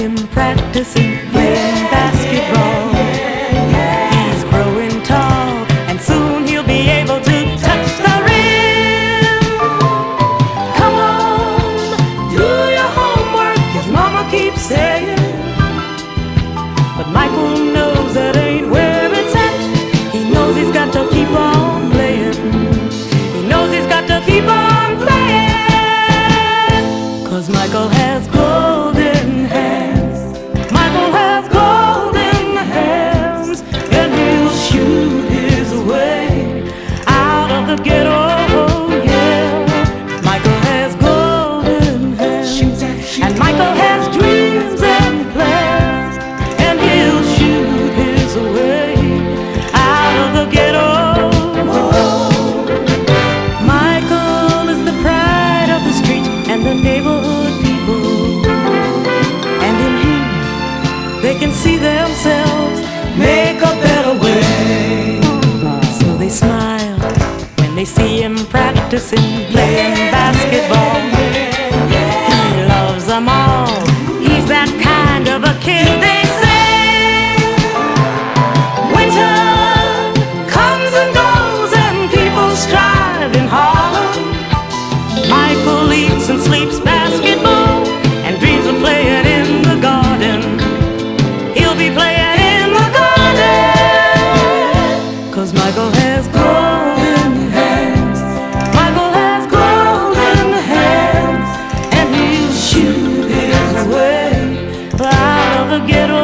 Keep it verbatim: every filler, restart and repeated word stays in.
him practicing playing basketball. He's growing tall, and soon he'll be able to touch the rim. Come on, do your homework, his mama keeps saying. But Michael knows that ain't where it's at. He knows he's got to keep on playing. He knows he's got to keep on playing. 'Cause Michael has golden hands. Michael has golden hands. And he'll shoot his way out of the ghetto, yeah. Michael has golden hands. And Michael has dreams and plans. And he'll shoot his way out of the ghetto. Michael is the pride of the street and the neighborhood people. And in him, they can see themselves make a better way. So they smile when they see him practicing playing basketball. He loves them all. He's that kind of a kid, they say. Winter comes and goes and people strive in Harlem. Michael eats and sleeps basketball and dreams of playing in the garden. He'll be playing in the garden. 'Cause Michael has golden hands. Michael has golden hands. And he'll shoot his way out of the ghetto.